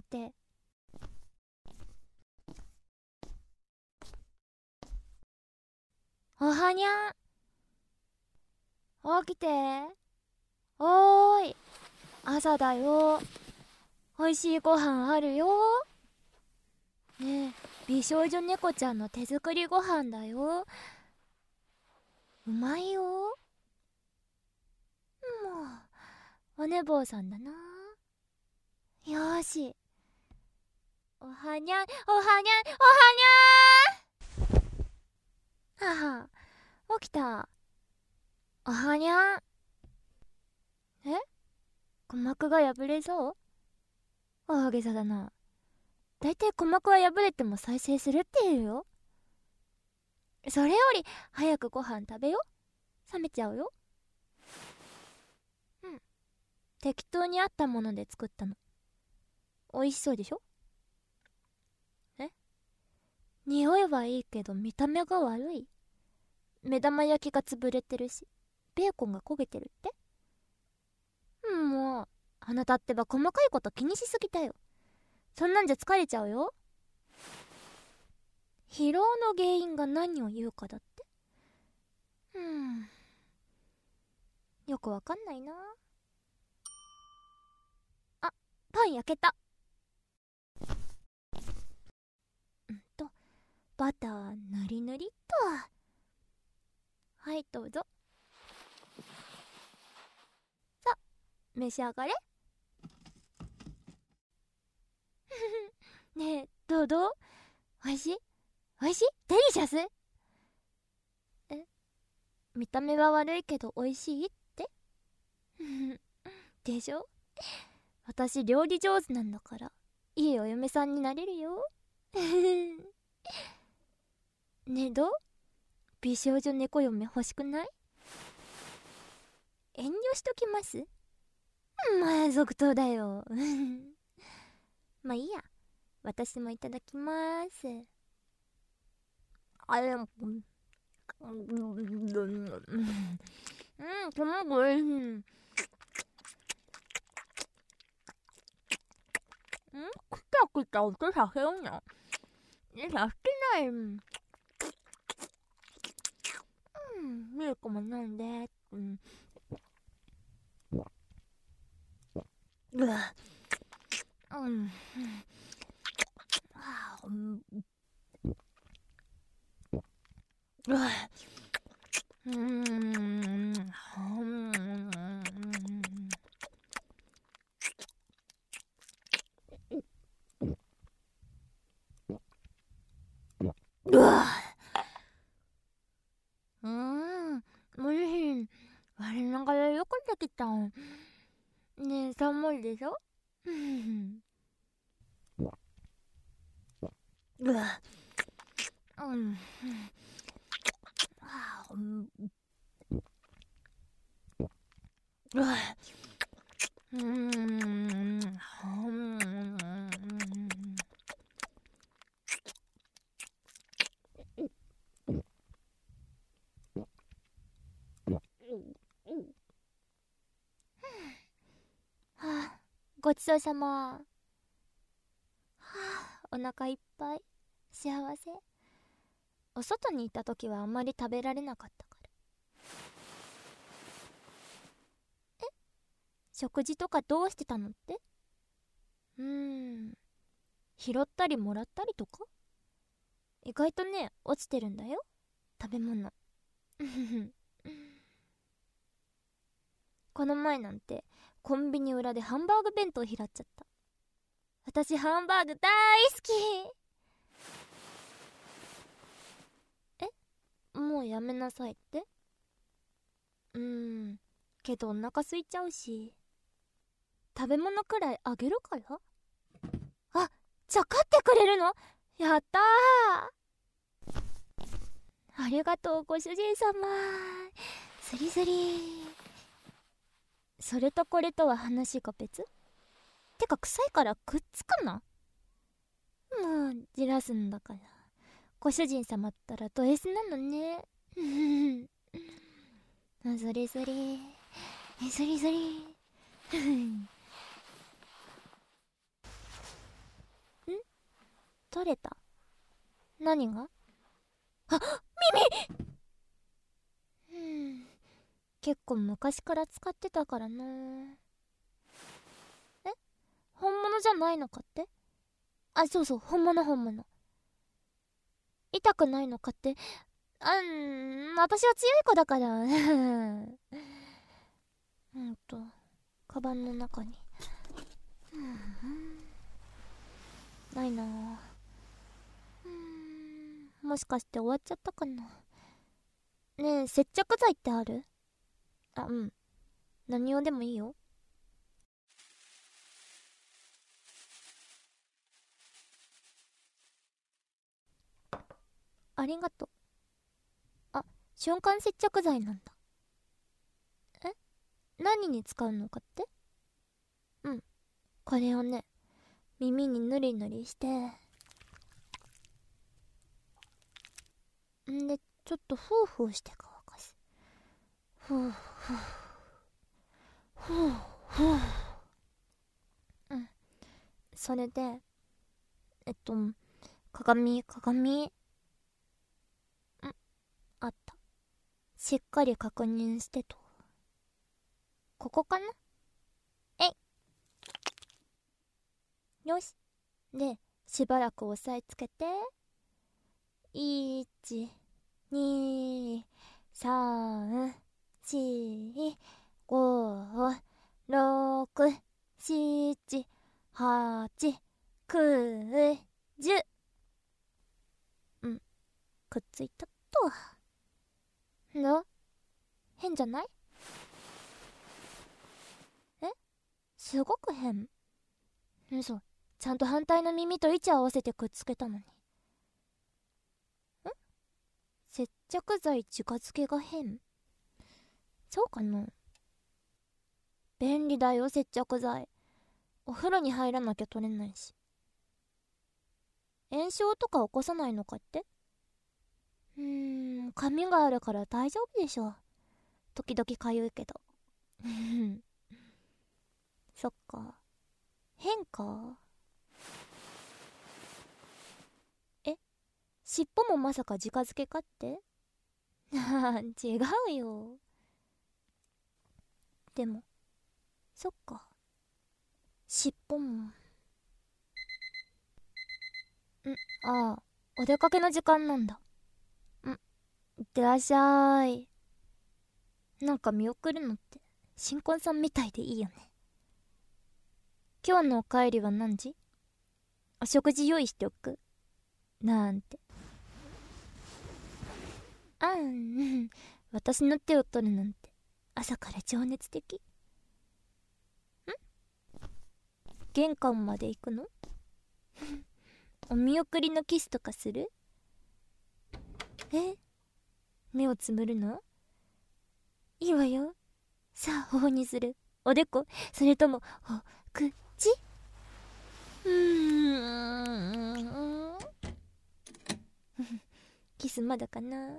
て。おはにゃん、起きて。おーい、朝だよ。おいしいご飯あるよ。ねえ、美少女猫ちゃんの手作りご飯だよ。うまいよ。もうお寝坊さんだな。よーし。おはにゃん、おはにゃん、おはにゃん。はは、起きた。おはにゃん。え、鼓膜が破れそう？大げさだな。だいたい鼓膜は破れても再生するって言うよ。それより早くご飯食べよ。冷めちゃうよ。うん、適当にあったもので作ったの。美味しそうでしょ？え、匂いはいいけど見た目が悪い。目玉焼きが潰れてるし、ベーコンが焦げてるって。もう、あなたってば細かいこと気にしすぎだよ。そんなんじゃ疲れちゃうよ。疲労の原因が何を言うかだって。よくわかんないな。あ、パン焼けた。バターぬりぬりっと。はい、どうぞ。さあ、召し上がれ。ねえ、どうどう？おいしい？おいしい？デリシャス？え、見た目は悪いけどおいしいって？でしょ？私料理上手なんだから、いいお嫁さんになれるよ。ねえ、どう？美少女猫嫁欲しくない？遠慮しときます？まあ即答だよ。まあいいや、私もいただきます。あれ、卵おいしい。くたくた音させような。させない。ミルクも飲んで。うわ、うわ、うわ、おいしい。我ながらよくできた。ねえ、寒いでしょ？うわ、うわ、ごちそうさま。お腹いっぱい。幸せ。お外にいた時はあんまり食べられなかったから。食事とかどうしてたのって？拾ったりもらったりとか？意外とね、落ちてるんだよ、食べ物。この前なんてコンビニ裏でハンバーグ弁当拾っちゃった。私ハンバーグ大好き。もうやめなさいって？けどお腹空いちゃうし、食べ物くらいあげるから。あ、じゃあ買ってくれるの？やったー。ありがとうご主人様。スリスリ。それとこれとは話が別？てか臭いからくっつくな。もうじらすんだから。ご主人様ったらド S なのね。それそれそれそれ。 取れた。何が？あ、耳。結構昔から使ってたからな。え、本物じゃないのかって？あ、そうそう、本物。痛くないのかって。私は強い子だから。カバンの中に。ないなぁ。もしかして終わっちゃったかな。ねえ、接着剤ってある？あ、うん。何用でもいいよ。ありがとう。あ、瞬間接着剤なんだ。え？何に使うのかって？うん。これをね、耳にぬりぬりして、んで、ちょっとフーフーして乾かす。ふうふう。ふうふう。うん。それで、鏡。あった。しっかり確認してと。ここかな？えい。よし。で、しばらく押さえつけて。1、2、3、4、5、6、7、8、9、10。うん、くっついたっと。変じゃない？え？すごく変。嘘。ちゃんと反対の耳と位置合わせてくっつけたのに。接着剤近づけが変？そうかな？便利だよ、接着剤。お風呂に入らなきゃ取れないし。炎症とか起こさないのかって？髪があるから大丈夫でしょ。時々かゆいけど。そっか。変か。え、尻尾もまさか直付けかって？違うよ。でも、そっか。尻尾も。ああ、お出かけの時間なんだ。いってらっしゃい。なんか見送るのって新婚さんみたいでいいよね。今日のお帰りは何時？お食事用意しておくなんて。私の手を取るなんて朝から情熱的。玄関まで行くの？お見送りのキスとかする？目をつむるの？いいわよ。さあ、頬にする。おでこ？それとも、口？キスまだかな？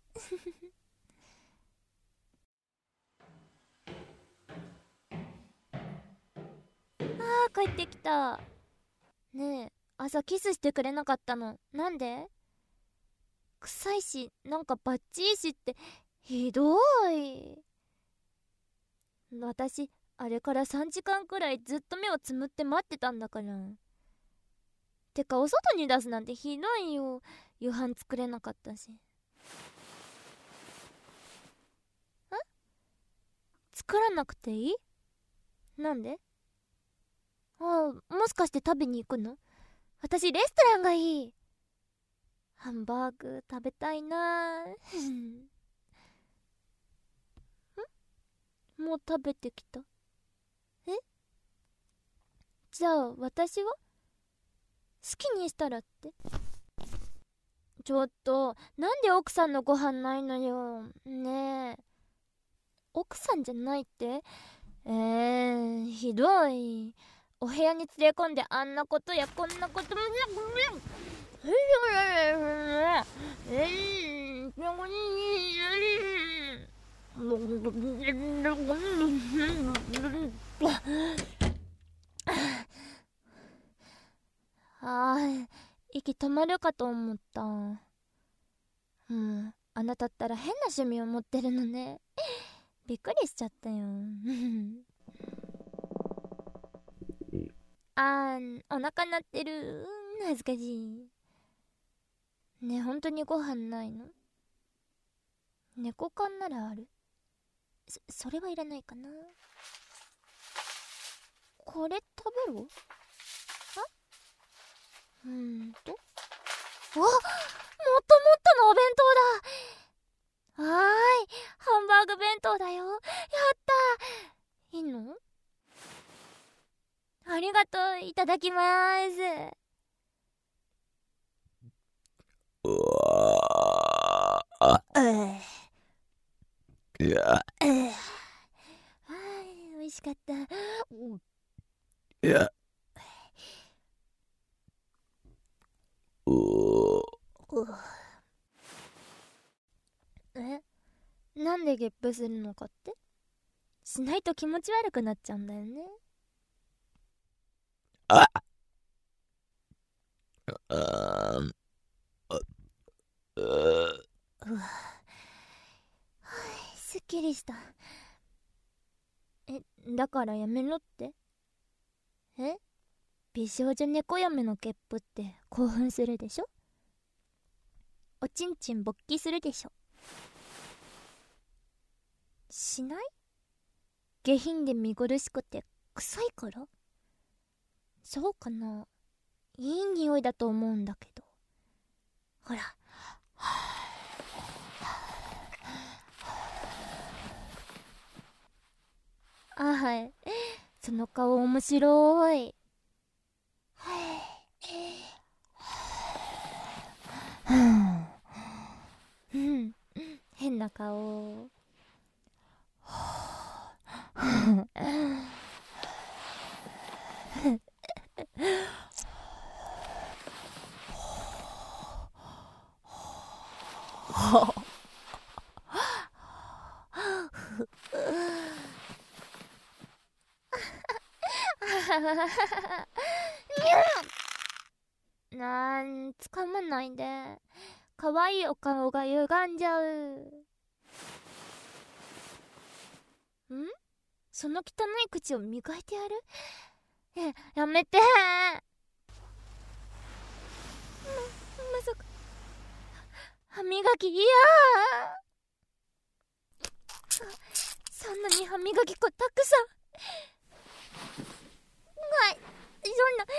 帰ってきた。ねえ、朝キスしてくれなかったのなんで？臭いし、なんかバッチいしってひどい。私あれから3時間くらいずっと目をつむって待ってたんだから。てかお外に出すなんてひどいよ。夕飯作れなかったし。作らなくていい？なんで？もしかして食べに行くの？私レストランがいい。ハンバーグ食べたいな。もう食べてきた。じゃあ私は？好きにしたらって？ちょっとなんで奥さんのご飯ないのよねえ。奥さんじゃないって？ひどい。お部屋に連れ込んであんなことやこんなことも息止まるかと思った。あなたったら変な趣味を持ってるのね。びっくりしちゃったよ。お腹鳴ってる。恥ずかしい。ねえ、本当にご飯ないの？猫缶ならある？それはいらないかな。これ食べろ。もっともっとのお弁当だ。ハンバーグ弁当だよ。やったー。いいの？ありがとう。いただきまーす。美味しかった。なんでゲップするのかって？しないと気持ち悪くなっちゃうんだよね。すっきりした。だからやめろって？美少女猫嫁のゲップって興奮するでしょ？おちんちん勃起するでしょ？しない？下品で見苦しくて臭いから？そうかな？いい匂いだと思うんだけど。ほら。はい。その顔面白い。変な顔。掴まないで。可愛いお顔が歪んじゃう。その汚い口を磨いてやる？やめて。まさか歯磨き嫌。そんなに歯磨き粉たくさん。そんな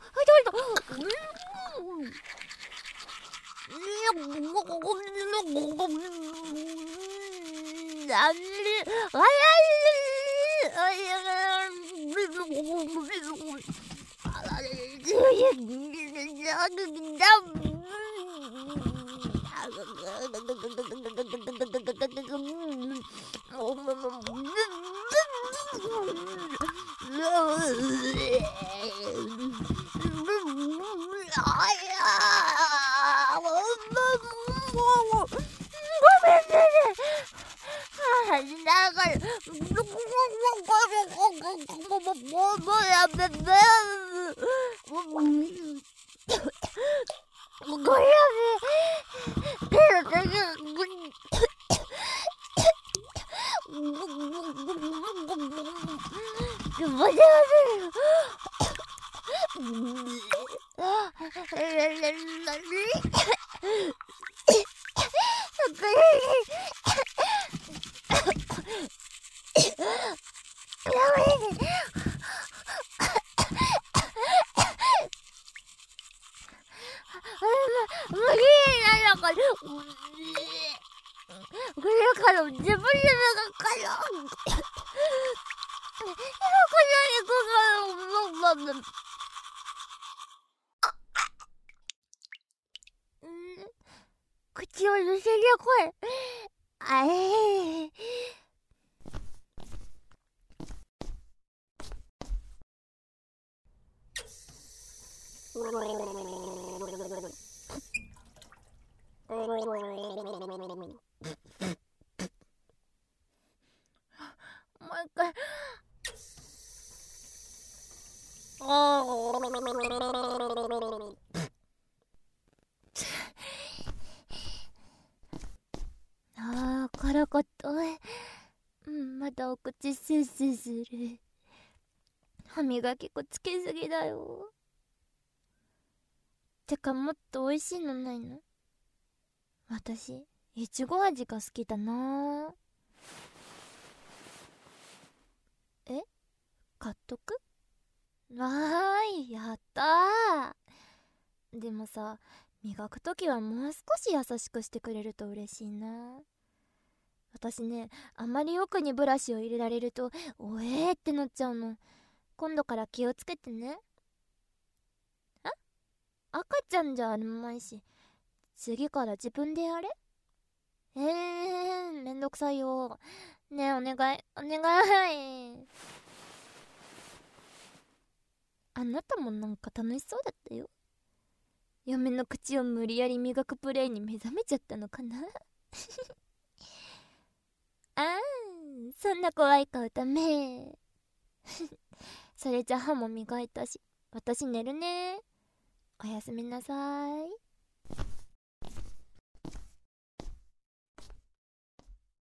口を寄せりゃ声。もう一回。 辛かった。まだお口スースーする。歯磨き粉つけすぎだよ。てかもっと美味しいのないの？私いちご味が好きだな。え、買っとく？わーい、やったー。でもさ、磨くときはもう少し優しくしてくれると嬉しいな。私ね、あまり奥にブラシを入れられるとおえーってなっちゃうの。今度から気をつけてね。赤ちゃんじゃあるまいし、次から自分でやれ。めんどくさいよ。ねえ、お願いお願い。あなたもなんか楽しそうだったよ。嫁の口を無理やり磨くプレイに目覚めちゃったのかな。あー、そんな怖い顔ダメ。それじゃ歯も磨いたし、私寝るね。おやすみなさい。